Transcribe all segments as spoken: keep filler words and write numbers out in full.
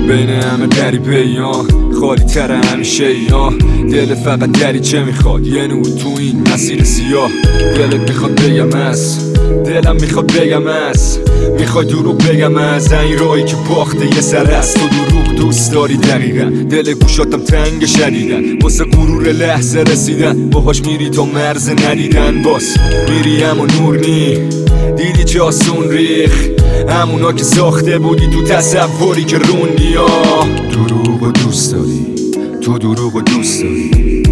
بین همه دری پیان خالی تر همیشه یا دل فقط دری چه میخواد یه نور تو این مسیر سیاه. دلت میخواد بگم از دلم میخواد بگم از میخوای دروغ بگم از این راهی که باخته یه سر است. تو دروغ دوست داری دقیقا دل گوشاتم تنگ شدیدن واسه غرور لحظه رسیدن باهاش میری تا مرز ندیدن باز میری اما نور نی دیدی چه آسون ریخ همونا که ساخته بودی تو تصوری که روندی ها. دروغ و دوست داری تو دروغ و دوست داری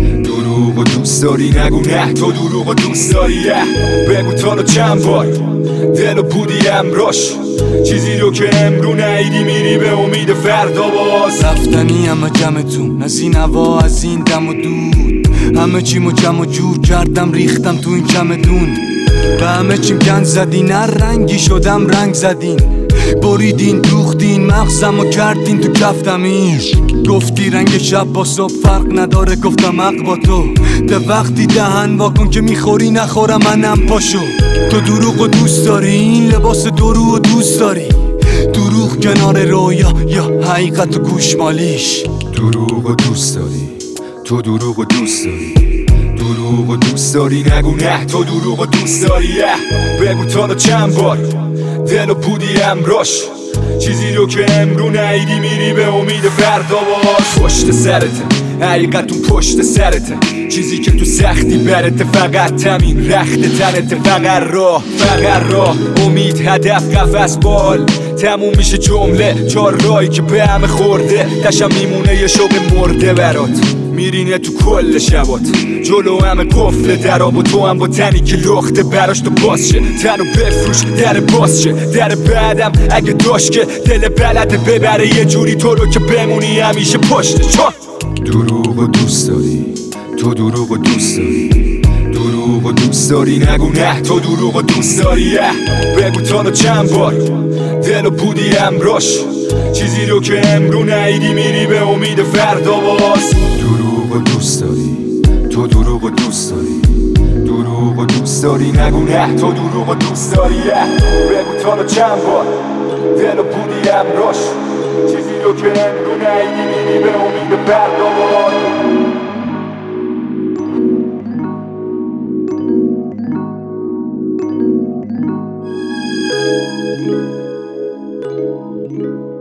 دروغ و دوست داری نگو نه تو دروغ و دوست داری بگو تا رو چند بار دل و بودی امراش چیزی رو که امرو نیدی میری به امید فردا باز. رفتنی همه جمعتون از این هوا از این دم و دود همه چیمو جمع و جور کردم ریختم تو این چمدون به همه چیم گند زدین هر رنگی شدم رنگ زدین بریدین دوختین مغزم و کردین تو کفتمین گفتی رنگ شب با صبح فرق نداره گفتم حق با تو ده وقتی دهن واکن که میخوری نخورم منم پاشو. تو دروغ و دوست داری این لباس دروغ و دوست داری دروغ کنار رویا یا حقیقت و گوشمالیش. دروغ و دوست داری تو دروغ و دوست داری دروغ و دوست داری نگو نه تو دروغ و دوست داری بگو تا رو چند بار دل و بودی امراش چیزی رو که امرو نیدی میری به امید فردا باز. پشت سرته حقیقتون پشت سرته چیزی که تو سختی برته فقط تمین رخت تنته فقط راه فقط راه امید هدف قفس بال تموم میشه جمله چهار راهی که به همه خورده دشم میمونه یه شوق مرده برات میرینه تو کل شبات جلو همه قفل دراب و تو هم با تنی که لخته براش تو باز شه تنو بفروش در باز شه در بعدم اگه داشت که دل بلده ببره یه جوری تو رو که بمونی همیشه پشت چا. دروغ و دوست داری تو دروغ و دوست داری دروغ و دوست داری نگو نه تو دروغ و دوست داری بگو تا رو چند بار دل و بودی امراش چیزی رو که امرو نیدی میری به امید فردا باز. دروغ و دوست داری تو دروغ و دوست داری دروغ و دوست داری نگو نه تو دروغ و دوست داری بگو تا رو چند بار دل و بودی امراش چیزی رو که امرو نیدی میری به امید فردا باز.